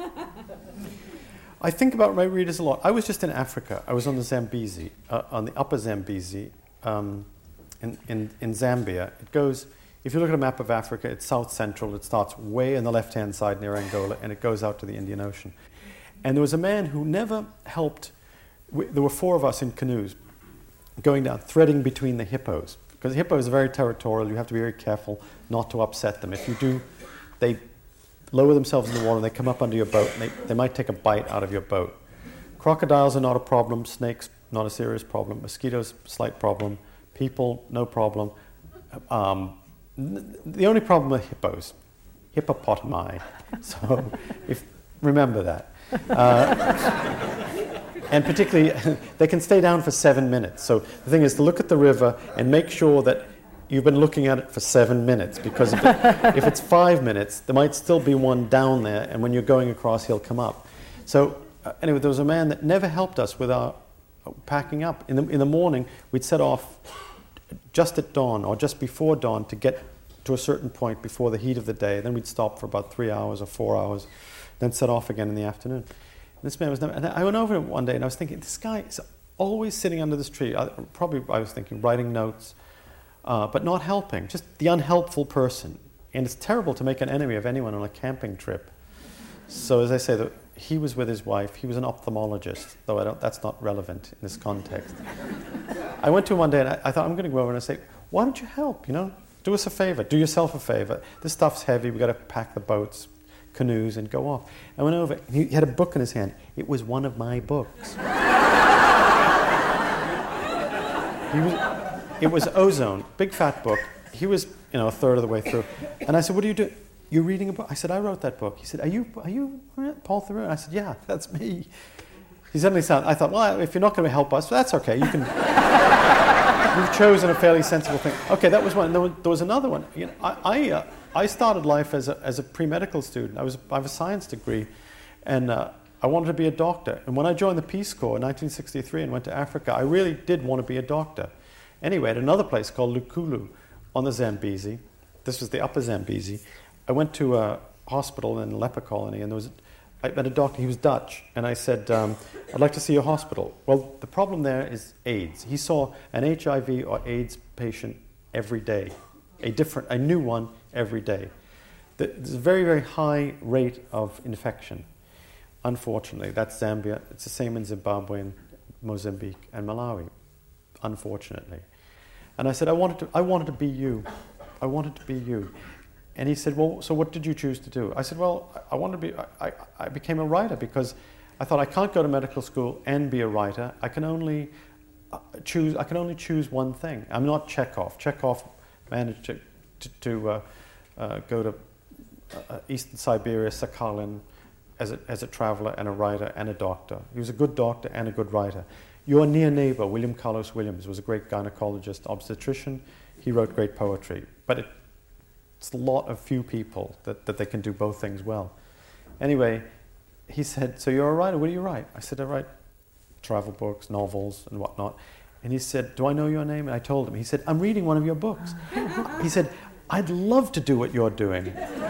I think about my readers a lot. I was just in Africa. I was on the Zambezi, uh, on the upper Zambezi, um, in, in, in Zambia. It goes, if you look at a map of Africa, it's south central. It starts way on the left-hand side near Angola, and it goes out to the Indian Ocean. And there was a man who never helped. We, there were four of us in canoes going down, threading between the hippos. Because hippos are very territorial. You have to be very careful not to upset them. If you do, they lower themselves in the water and they come up under your boat and they, they might take a bite out of your boat. Crocodiles are not a problem. Snakes, not a serious problem. Mosquitoes, slight problem. People, no problem. Um, n- the only problem with hippos, hippopotami. So if remember that. Uh, And particularly, they can stay down for seven minutes. So the thing is to look at the river and make sure that you've been looking at it for seven minutes. Because if, it, if it's five minutes, there might still be one down there. And when you're going across, he'll come up. So uh, anyway, there was a man that never helped us with our packing up. In the, in the morning, we'd set off just at dawn or just before dawn to get to a certain point before the heat of the day. Then we'd stop for about three hours or four hours, then set off again in the afternoon. This man was never, and I went over him one day and I was thinking, this guy is always sitting under this tree. I, probably I was thinking, writing notes, uh, but not helping, just the unhelpful person. And it's terrible to make an enemy of anyone on a camping trip. So as I say, the, he was with his wife. He was an ophthalmologist, though I don't, that's not relevant in this context. I went to him one day and I, I thought, I'm going to go over and I say, why don't you help, you know? Do us a favor, do yourself a favor. This stuff's heavy, we've got to pack the boats, canoes, and go off. I went over, he had a book in his hand. It was one of my books. he was, it was Ozone, big fat book. He was, you know, a third of the way through. And I said, what are you doing? You're reading a book? I said, I wrote that book. He said, are you are you Paul Theroux? And I said, yeah, that's me. He suddenly sounded, I thought, well, if you're not going to help us, that's okay. You can, you've chosen a fairly sensible thing. Okay, that was one. There was, there was another one. You know, I, I uh, I started life as a, as a pre-medical student. I was I have a science degree, and uh, I wanted to be a doctor. And when I joined the Peace Corps in nineteen sixty-three and went to Africa, I really did want to be a doctor. Anyway, at another place called Lukulu on the Zambezi, this was the upper Zambezi, I went to a hospital in a leper colony, and there was I met a doctor. He was Dutch, and I said, um, I'd like to see your hospital. Well, the problem there is AIDS. He saw an H I V or AIDS patient every day, a different, a new one every day. There's a very, very high rate of infection. Unfortunately, that's Zambia. It's the same in Zimbabwe and Mozambique and Malawi, unfortunately. And I said, I wanted to, I wanted to be you. I wanted to be you. And he said, well, so what did you choose to do? I said, well, I wanted to be, I, I became a writer because I thought I can't go to medical school and be a writer. I can only choose, I can only choose one thing. I'm not Chekhov. Chekhov managed to, to, to uh, uh, go to uh, Eastern Siberia, Sakhalin, as a, as a traveler and a writer and a doctor. He was a good doctor and a good writer. Your near neighbor, William Carlos Williams, was a great gynecologist, obstetrician. He wrote great poetry. But it, it's a lot of few people that, that they can do both things well. Anyway, he said, so you're a writer, what do you write? I said, I write travel books, novels, and whatnot. And he said, do I know your name? And I told him. He said, I'm reading one of your books. He said, I'd love to do what you're doing.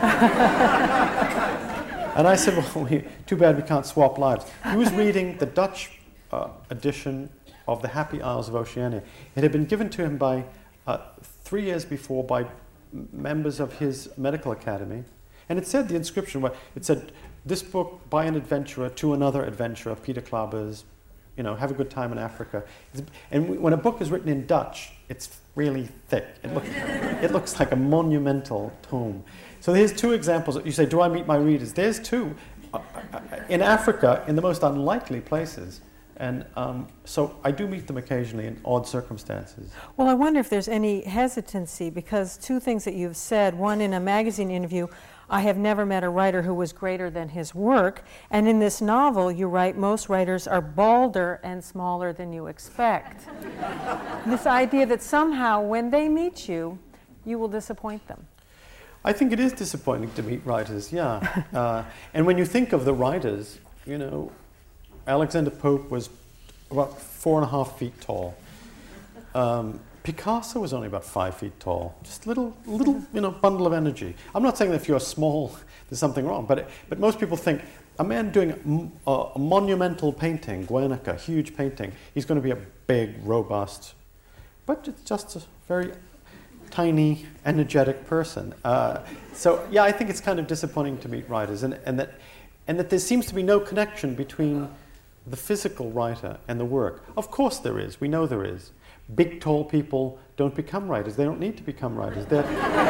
And I said, well, we, too bad we can't swap lives. He was reading the Dutch uh, edition of The Happy Isles of Oceania. It had been given to him by, uh, three years before, by members of his medical academy. And it said, the inscription, it said, this book by an adventurer to another adventurer, Peter Klaubers, you know, have a good time in Africa. And when a book is written in Dutch, it's really thick. It, look, it looks like a monumental tome. So here's two examples. You say, do I meet my readers? There's two. In Africa, in the most unlikely places. And um, so I do meet them occasionally in odd circumstances. Well, I wonder if there's any hesitancy, because two things that you've said. One, in a magazine interview, I have never met a writer who was greater than his work. And in this novel, you write, most writers are balder and smaller than you expect. This idea that somehow when they meet you, you will disappoint them. I think it is disappointing to meet writers, yeah. uh, and when you think of the writers, you know, Alexander Pope was about four and a half feet tall. Um, Picasso was only about five feet tall. Just a little, little, you know, bundle of energy. I'm not saying that if you're small, there's something wrong, but it, but most people think a man doing a, a monumental painting, Guernica, huge painting, he's going to be a big, robust, but it's just a very tiny, energetic person. Uh, so yeah, I think it's kind of disappointing to meet writers, and, and that and that there seems to be no connection between the physical writer and the work. Of course there is. We know there is. Big, tall people don't become writers. They don't need to become writers. They're,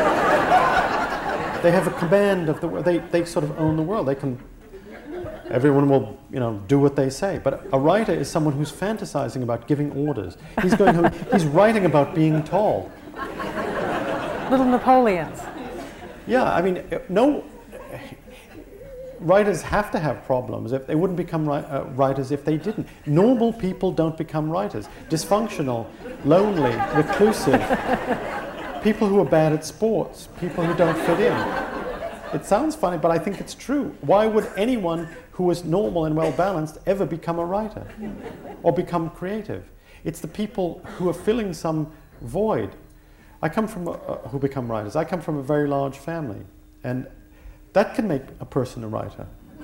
they have a command of the world. They they sort of own the world. They can. Everyone will, you know, do what they say. But a writer is someone who's fantasizing about giving orders. He's going. He's writing about being tall. Little Napoleons. Yeah, I mean, no. Writers have to have problems. If they wouldn't become ri- uh, writers if they didn't. Normal people don't become writers. Dysfunctional, lonely, reclusive, people who are bad at sports, people who don't fit in. It sounds funny, but I think it's true. Why would anyone who is normal and well-balanced ever become a writer or become creative? It's the people who are filling some void. I come from, a, uh, who become writers. I come from a very large family, and that can make a person a writer.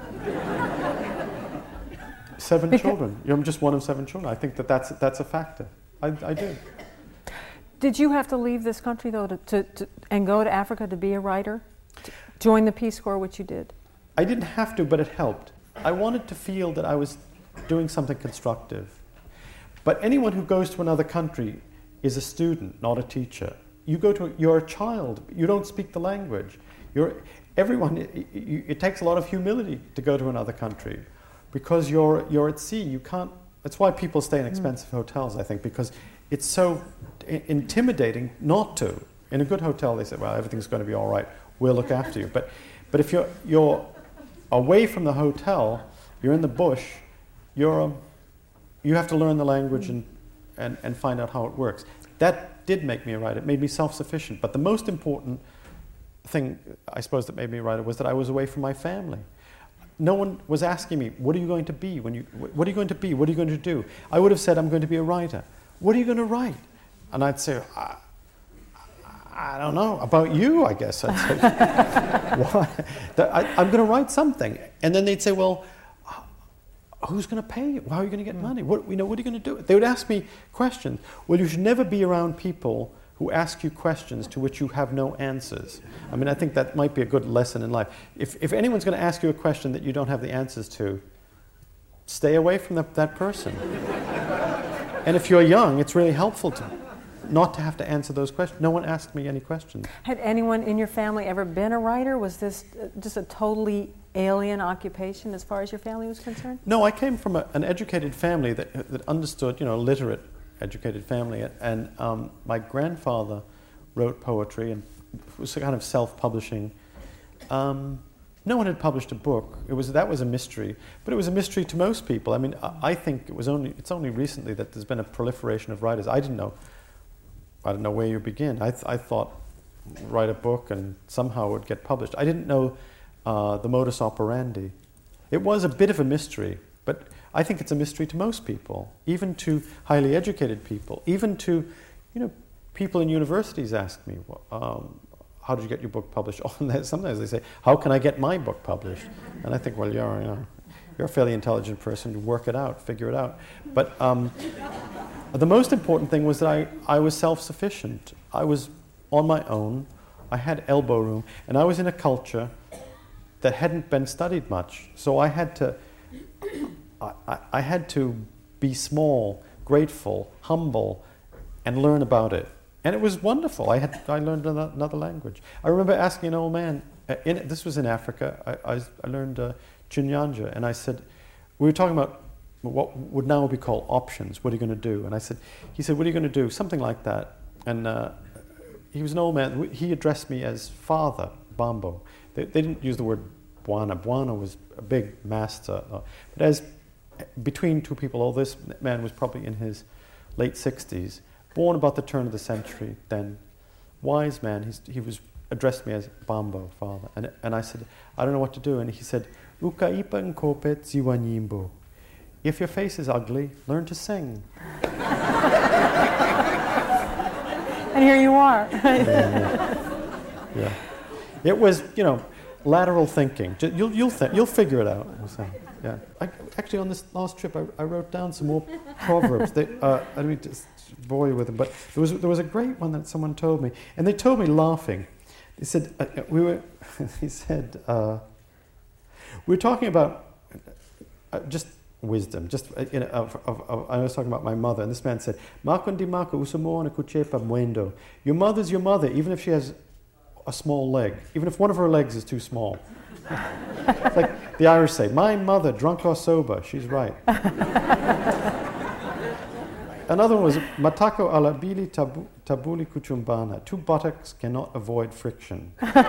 Seven because children. I'm just one of seven children. I think that that's, that's a factor. I, I do. Did you have to leave this country, though, to, to, to, and go to Africa to be a writer? To join the Peace Corps, which you did? I didn't have to, but it helped. I wanted to feel that I was doing something constructive. But anyone who goes to another country is a student, not a teacher. You go to, you're a child. You don't speak the language. You're, everyone, it, it, it takes a lot of humility to go to another country because you're, you're at sea. You can't, that's why people stay in expensive mm. hotels, I think, because it's so I- intimidating not to. In a good hotel, they say, well, everything's going to be all right. We'll look after you. But, but if you're, you're away from the hotel, you're in the bush, you're, um, you have to learn the language and, and, and find out how it works. That did make me a writer. It made me self-sufficient. But the most important thing, I suppose, that made me a writer was that I was away from my family. No one was asking me, what are you going to be? When you, what are you going to be? What are you going to do? I would have said, I'm going to be a writer. What are you going to write? And I'd say, I, I don't know, about you, I guess. I'd say, why? I, I'm going to write something. And then they'd say, well, who's going to pay you? How are you going to get money? What, you know, what are you going to do? They would ask me questions. Well, you should never be around people who ask you questions to which you have no answers. I mean, I think that might be a good lesson in life. If, if anyone's going to ask you a question that you don't have the answers to, stay away from the, that person. And if you're young, it's really helpful to not to have to answer those questions. No one asked me any questions. Had anyone in your family ever been a writer? Was this just a totally alien occupation as far as your family was concerned? No, I came from a, an educated family that, that understood, you know, literate, educated family. And um, my grandfather wrote poetry and was kind of self-publishing. Um, no one had published a book. It was that was a mystery, but it was a mystery to most people. I mean, I, I think it was only it's only recently that there's been a proliferation of writers. I didn't know. I didn't know where you begin. I, th- I thought write a book and somehow it would get published. I didn't know uh, the modus operandi. It was a bit of a mystery, but I think it's a mystery to most people, even to highly educated people, even to, you know, people in universities ask me, um, how did you get your book published? Oh, and sometimes they say, how can I get my book published? And I think, well, you're, you know, you're a fairly intelligent person, you work it out, figure it out. But um, the most important thing was that I, I was self-sufficient. I was on my own. I had elbow room. And I was in a culture that hadn't been studied much. So I had to, I, I, I had to be small, grateful, humble, and learn about it. And it was wonderful. I had I learned another language. I remember asking an old man, uh, in, this was in Africa, I, I, I learned uh, Chinyanja, and I said, we were talking about what would now be called options. What are you going to do? And I said, he said, what are you going to do? Something like that. And uh, he was an old man. He addressed me as Father Bambo. They, they didn't use the word Bwana. Bwana was a big master. Uh, but as between two people, oh, this man was probably in his late sixties, born about the turn of the century then, wise man. He's, he was addressed me as Bambo, Father. And, and I said, I don't know what to do. And he said, Ukaipa nkopet ziwanyimbo. if your face is ugly, learn to sing. And here you are. yeah. yeah. It was, you know, lateral thinking. You'll you'll th- you'll figure it out. Yeah. I, actually, on this last trip, I, I wrote down some more proverbs. They, uh, I don't mean to bore you with them, but there was there was a great one that someone told me, and they told me laughing. They said uh, we were. He said uh, we were talking about uh, just wisdom. Just uh, you know, of, of, of, I was talking about my mother, and this man said, "Marco di Marco usamona kuchepa muendo." Your mother's your mother, even if she has a small leg, even if one of her legs is too small. It's like the Irish say, "My mother, drunk or sober, she's right." Another one was "Matako alabili tabu, tabuli kuchumbana." Two buttocks cannot avoid friction.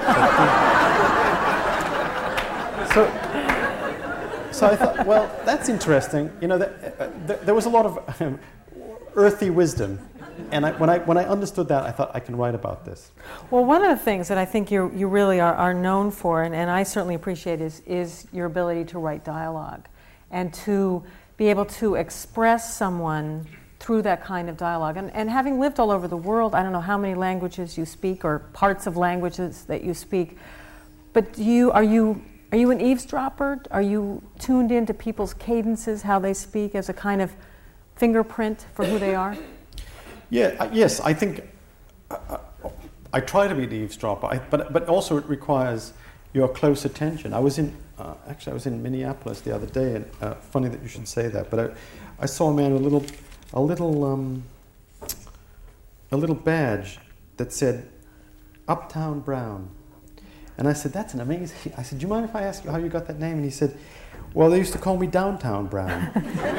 so, so I thought, well, that's interesting. You know, that, uh, th- there was a lot of um, earthy wisdom. And I, when I when I understood that, I thought I can write about this. Well, one of the things that I think you you really are, are known for, and, and I certainly appreciate, is is your ability to write dialogue, and to be able to express someone through that kind of dialogue. And, and having lived all over the world, I don't know how many languages you speak or parts of languages that you speak, but do you are you are you an eavesdropper? Are you tuned into people's cadences, how they speak, as a kind of fingerprint for who they are? Yeah, uh, yes, I think uh, I try to be the eavesdropper, I, but but also it requires your close attention. I was in uh, actually I was in Minneapolis the other day, and uh, funny that you should say that. But I, I saw a man with a little a little um, a little badge that said Uptown Brown, and I said, "That's an amazing." I said, "Do you mind if I ask you how you got that name?" And he said, "Well, they used to call me Downtown Brown."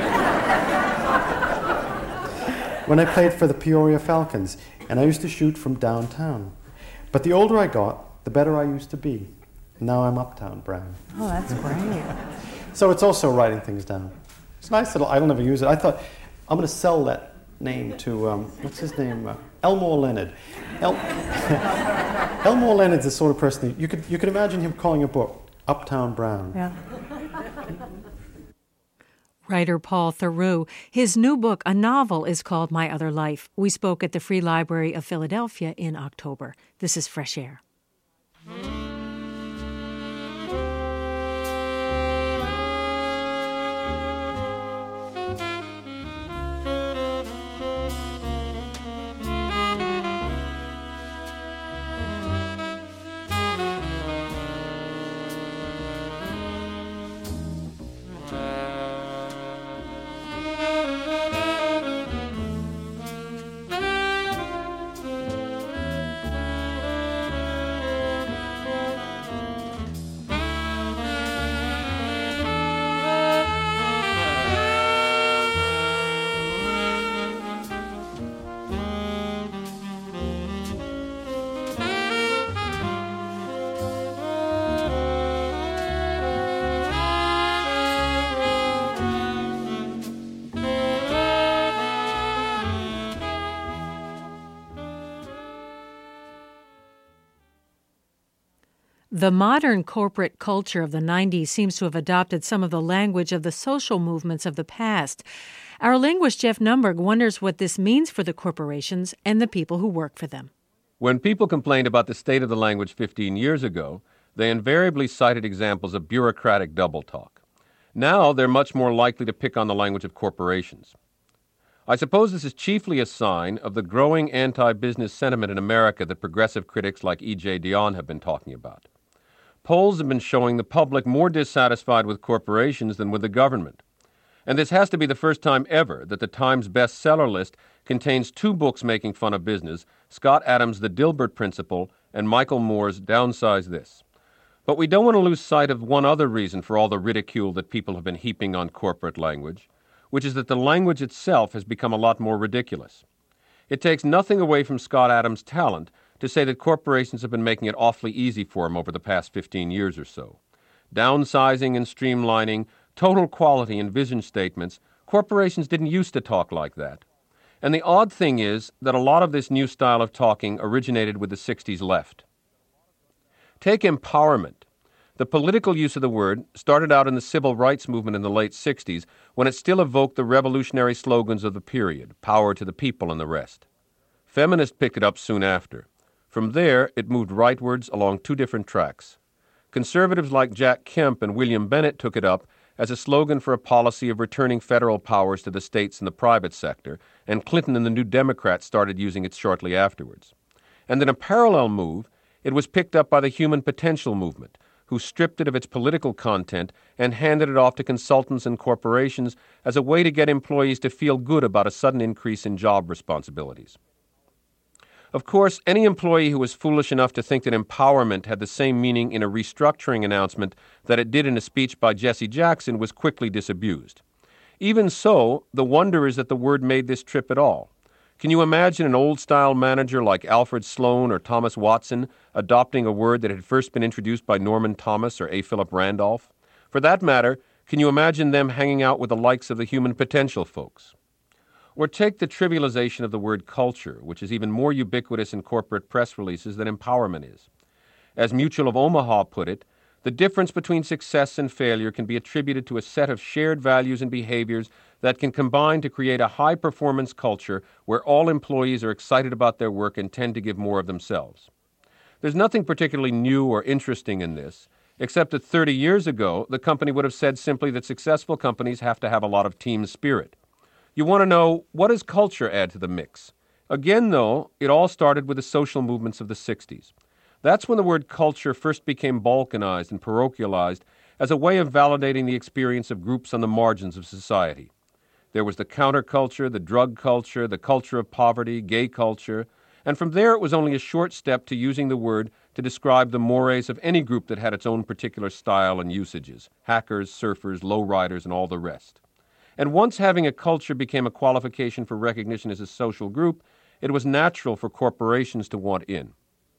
When I played for the Peoria Falcons, and I used to shoot from downtown. But the older I got, the better I used to be. Now I'm Uptown Brown. Oh, that's great. So it's also writing things down. It's nice little, I don't ever use it. I thought, I'm going to sell that name to, um, what's his name? Uh, Elmore Leonard. El- Elmore Leonard's the sort of person, that you could you could imagine him calling a book, Uptown Brown. Yeah. Writer Paul Theroux. His new book, a novel, is called My Other Life. We spoke at the Free Library of Philadelphia in October. This is Fresh Air. The modern corporate culture of the nineties seems to have adopted some of the language of the social movements of the past. Our linguist Jeff Numberg wonders what this means for the corporations and the people who work for them. When people complained about the state of the language fifteen years ago, they invariably cited examples of bureaucratic double talk. Now they're much more likely to pick on the language of corporations. I suppose this is chiefly a sign of the growing anti-business sentiment in America that progressive critics like E J Dionne have been talking about. Polls have been showing the public more dissatisfied with corporations than with the government. And this has to be the first time ever that the Times bestseller list contains two books making fun of business, Scott Adams' The Dilbert Principle and Michael Moore's Downsize This. But we don't want to lose sight of one other reason for all the ridicule that people have been heaping on corporate language, which is that the language itself has become a lot more ridiculous. It takes nothing away from Scott Adams' talent to say that corporations have been making it awfully easy for him over the past fifteen years or so. Downsizing and streamlining, total quality and vision statements, corporations didn't used to talk like that. And the odd thing is that a lot of this new style of talking originated with the sixties left. Take empowerment. The political use of the word started out in the civil rights movement in the late sixties when it still evoked the revolutionary slogans of the period, power to the people and the rest. Feminists picked it up soon after. From there, it moved rightwards along two different tracks. Conservatives like Jack Kemp and William Bennett took it up as a slogan for a policy of returning federal powers to the states and the private sector, and Clinton and the New Democrats started using it shortly afterwards. And in a parallel move, it was picked up by the Human Potential movement, who stripped it of its political content and handed it off to consultants and corporations as a way to get employees to feel good about a sudden increase in job responsibilities. Of course, any employee who was foolish enough to think that empowerment had the same meaning in a restructuring announcement that it did in a speech by Jesse Jackson was quickly disabused. Even so, the wonder is that the word made this trip at all. Can you imagine an old-style manager like Alfred Sloan or Thomas Watson adopting a word that had first been introduced by Norman Thomas or A. Philip Randolph? For that matter, can you imagine them hanging out with the likes of the Human Potential folks? Or take the trivialization of the word culture, which is even more ubiquitous in corporate press releases than empowerment is. As Mutual of Omaha put it, the difference between success and failure can be attributed to a set of shared values and behaviors that can combine to create a high-performance culture where all employees are excited about their work and tend to give more of themselves. There's nothing particularly new or interesting in this, except that thirty years ago, the company would have said simply that successful companies have to have a lot of team spirit. You want to know, what does culture add to the mix? Again, though, it all started with the social movements of the sixties. That's when the word culture first became balkanized and parochialized as a way of validating the experience of groups on the margins of society. There was the counterculture, the drug culture, the culture of poverty, gay culture, and from there it was only a short step to using the word to describe the mores of any group that had its own particular style and usages, hackers, surfers, lowriders, and all the rest. And once having a culture became a qualification for recognition as a social group, it was natural for corporations to want in.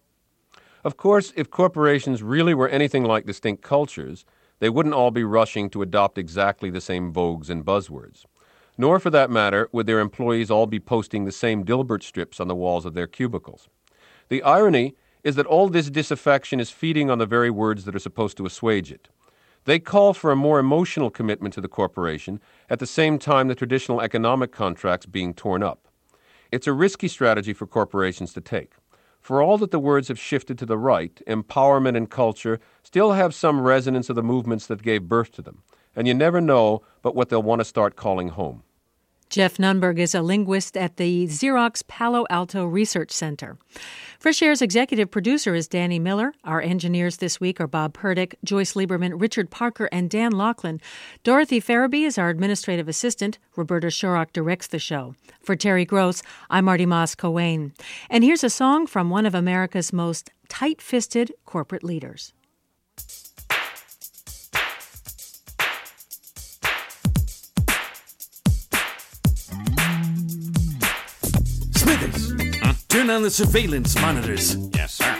Of course, if corporations really were anything like distinct cultures, they wouldn't all be rushing to adopt exactly the same vogues and buzzwords. Nor, for that matter, would their employees all be posting the same Dilbert strips on the walls of their cubicles. The irony is that all this disaffection is feeding on the very words that are supposed to assuage it. They call for a more emotional commitment to the corporation at the same time the traditional economic contracts being torn up. It's a risky strategy for corporations to take. For all that the words have shifted to the right, empowerment and culture still have some resonance of the movements that gave birth to them, and you never know but what they'll want to start calling home. Jeff Nunberg is a linguist at the Xerox Palo Alto Research Center. Fresh Air's executive producer is Danny Miller. Our engineers this week are Bob Purdick, Joyce Lieberman, Richard Parker, and Dan Laughlin. Dorothy Farabee is our administrative assistant. Roberta Shorrock directs the show. For Terry Gross, I'm Marty Moss-Coane. And here's a song from one of America's most tight-fisted corporate leaders. Smithers, huh? Turn on the surveillance monitors. Yes, sir.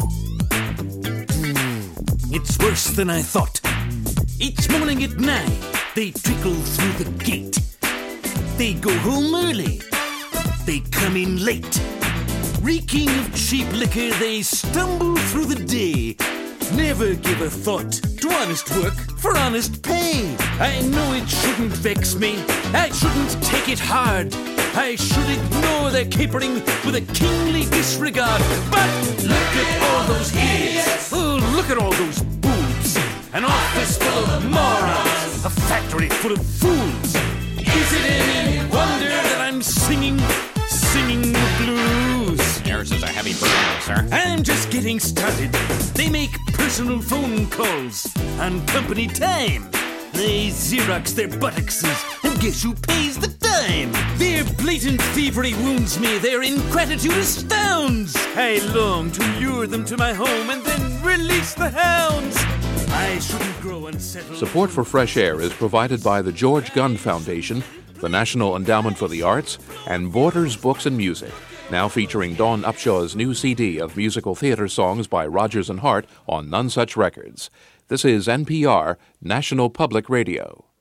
It's worse than I thought. Each morning at nine, they trickle through the gate. They go home early. They come in late. Reeking of cheap liquor, they stumble through the day. Never give a thought to honest work for honest pay. I know it shouldn't vex me. I shouldn't take it hard. I should ignore their capering with a kingly disregard. But look at all those idiots. Oh, look at all those boobs. An office full of morons. A factory full of fools. Is it any wonder that I'm singing, singing the blues? Yours is a heavy burden, sir. I'm just getting started. They make personal phone calls on company time. They Xerox their buttocks, and guess who pays the dime? Their blatant thievery wounds me, their ingratitude astounds. I long to lure them to my home and then release the hounds. I shouldn't grow unsettled. Support for Fresh Air is provided by the George Gund Foundation, the National Endowment for the Arts, and Borders Books and Music, now featuring Dawn Upshaw's new C D of musical theater songs by Rodgers and Hart on None Such Records. This is N P R, National Public Radio.